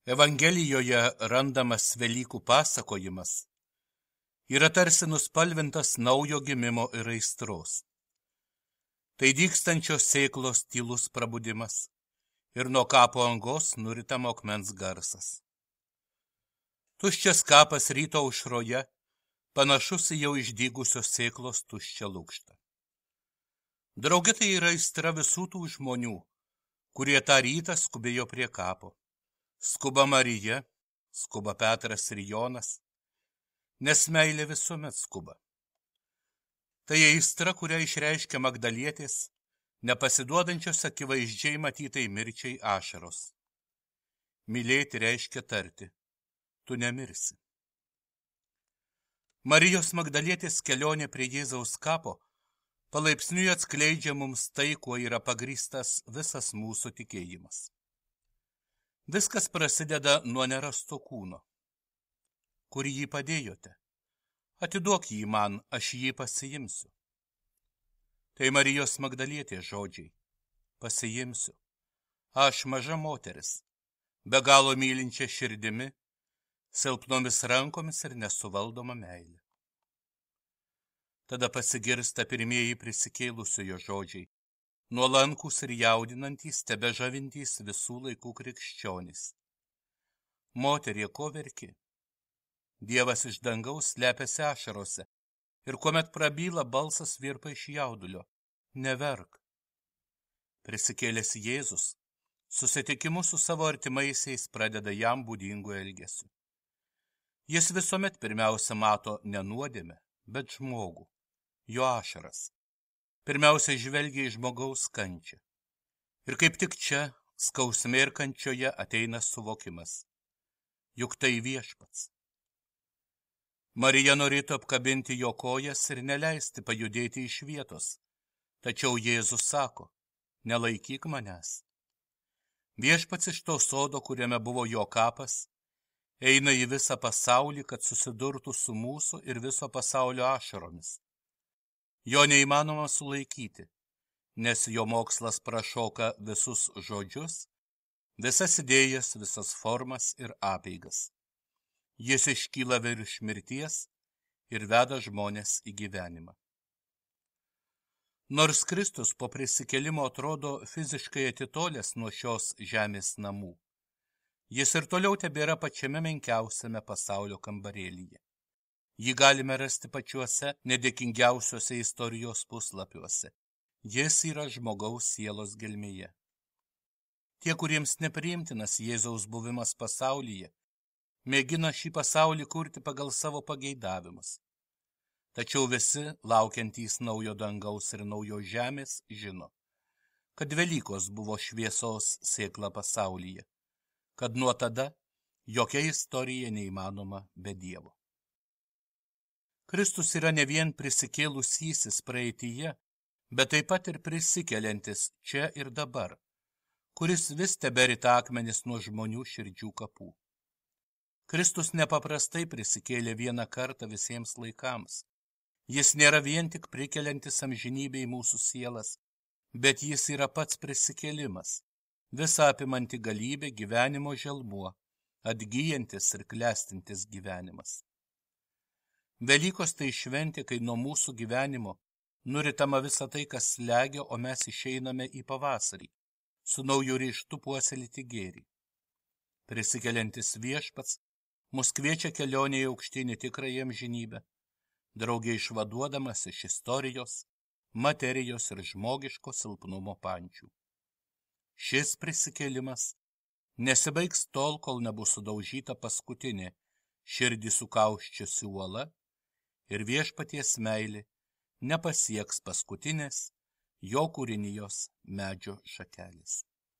Evangelijoje randamas Velykų pasakojimas yra tarsi nuspalvintas naujo gimimo ir aistros. Tai dygstančios sėklos tylus prabudimas ir nuo kapo angos nuritamo akmens garsas. Tuščias kapas ryto aušroje panašus į jau išdygusios sėklos tuščią lukštą. Drauge tai yra aistra visų tų žmonių, kurie tą rytą skubėjo prie kapo. Skuba Marija, skuba Petras ir Jonas, nes meilė visuomet skuba. Tai aistra, kurią išreiškia Magdalietės, nepasiduodančios akivaizdžiai matytai mirčiai ašaros. Mylėti reiškia tarti, tu nemirsi. Marijos Magdalietės kelionė prie Jėzaus kapo palaipsniui atskleidžia mums tai, kuo yra pagrįstas visas mūsų tikėjimas. Viskas prasideda nuo nerasto kūno. Kur jį padėjote? Atiduok jį man, aš jį pasiimsiu. Tai Marijos Magdalietės žodžiai. Pasiimsiu. Aš maža moteris, be galo mylinčia širdimi, silpnomis rankomis ir nesuvaldoma meilė. Tada pasigirsta pirmieji prisikėlusiojo žodžiai, nuolankus ir jaudinantys, tebežavintys visų laikų krikščionys. Moterie, ko verki? Dievas iš dangaus slepiasi ašarose, ir kuomet prabyla balsas virpa iš jaudulio, neverk. Prisikėlęs Jėzus susitikimu su savo artimaisiais pradeda jam būdingu elgesiu. Jis visuomet pirmiausia mato ne nuodėmę, bet žmogų, jo ašaras. Pirmiausia žvelgia į žmogaus kančią. Ir kaip tik čia, skausme ir kančioje, ateina suvokimas. Juk tai Viešpats. Marija norėtų apkabinti jo kojas ir neleisti pajudėti iš vietos. Tačiau Jėzus sako, nelaikyk manęs. Viešpats iš to sodo, kuriame buvo jo kapas, eina į visą pasaulį, kad susidurtų su mūsų ir viso pasaulio ašaromis. Jo neįmanoma sulaikyti, nes jo mokslas prašoka visus žodžius, visas idėjas, visas formas ir apeigas. Jis iškyla virš mirties ir veda žmones į gyvenimą. Nors Kristus po prisikėlimo atrodo fiziškai atitolęs nuo šios žemės namų, jis ir toliau tebėra pačiame menkiausiame pasaulio kambarėlyje. Jį galime rasti pačiuose nedėkingiausiuose istorijos puslapiuose. Jis yra žmogaus sielos gelmėje. Tie, kuriems nepriimtinas Jėzaus buvimas pasaulyje, mėgina šį pasaulį kurti pagal savo pageidavimus. Tačiau visi, laukiantys naujo dangaus ir naujo žemės, žino, kad Velykos buvo šviesos sėkla pasaulyje, kad nuo tada jokia istorija neįmanoma be Dievo. Kristus yra ne vien prisikėlusysis praeityje, bet taip pat ir prisikeliantis čia ir dabar, kuris vis teberita akmenis nuo žmonių širdžių kapų. Kristus nepaprastai prisikėlė vieną kartą visiems laikams. Jis nėra vien tik prikeliantis amžinybę į mūsų sielas, bet jis yra pats prisikėlimas, visą apimanti galybė, gyvenimo želmuo, atgyjantis ir klestintis gyvenimas. Velykos tai šventė, kai nuo mūsų gyvenimo nuritama visa tai, kas slegia, o mes išeiname į pavasarį, su nauju ryžtu puoselėti gėrį. Prisikeliantis Viešpats mus kviečia kelionėje aukštyn į tikrąją amžinybę, drauge išvaduodamas iš istorijos, materijos ir žmogiško silpnumo pančių. Šis prisikėlimas nesibaigs tol, kol nebus sudaužyta paskutinė širdį sukausčiusi uola, ir Viešpaties meilė nepasieks paskutinės jo kūrinijos medžio šakelės.